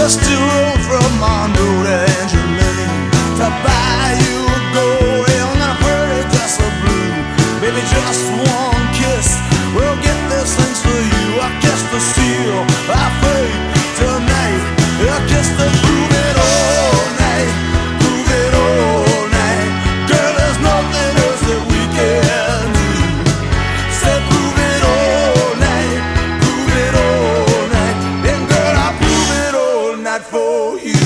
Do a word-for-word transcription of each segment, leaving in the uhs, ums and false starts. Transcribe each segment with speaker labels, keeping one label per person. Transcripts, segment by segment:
Speaker 1: dusty road from Mondo to Angeline to buy you a gold and a pretty dress of blue. Baby, just one kiss will get this things for you. I kiss the seal, I fade tonight. I kiss the prove it all night, prove it all night. Girl, there's nothing else that we can do. Say prove it all night, prove it all night. And girl, I prove it all night for you.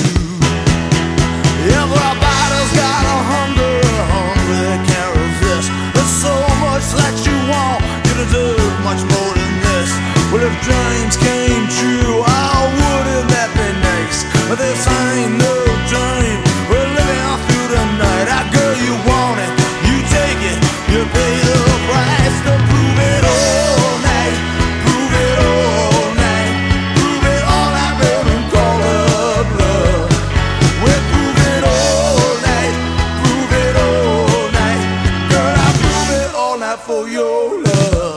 Speaker 1: Everybody's got a hunger, hunger they can't resist. There's so much that you want, you deserve much more than this. Well, if dreams came true, oh, wouldn't that be nice? But this ain't no dream, we're living through the night. Ah, girl, you want it, you take it, you pay the price to prove it all night, prove it all night, prove it all night, baby, call up love. We'll prove it all night, prove it all night. Girl, I prove it all night for your love.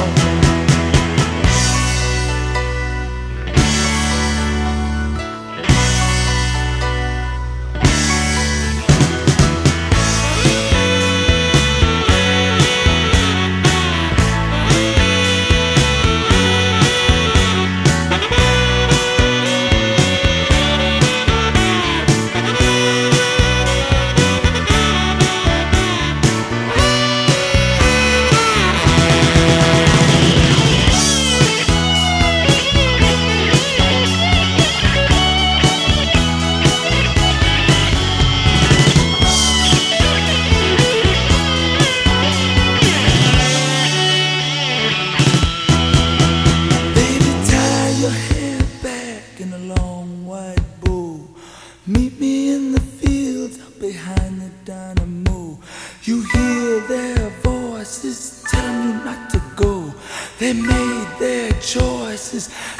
Speaker 1: In a long white bow, meet me in the fields up behind the dynamo. You hear their voices telling you not to go. They made their choices.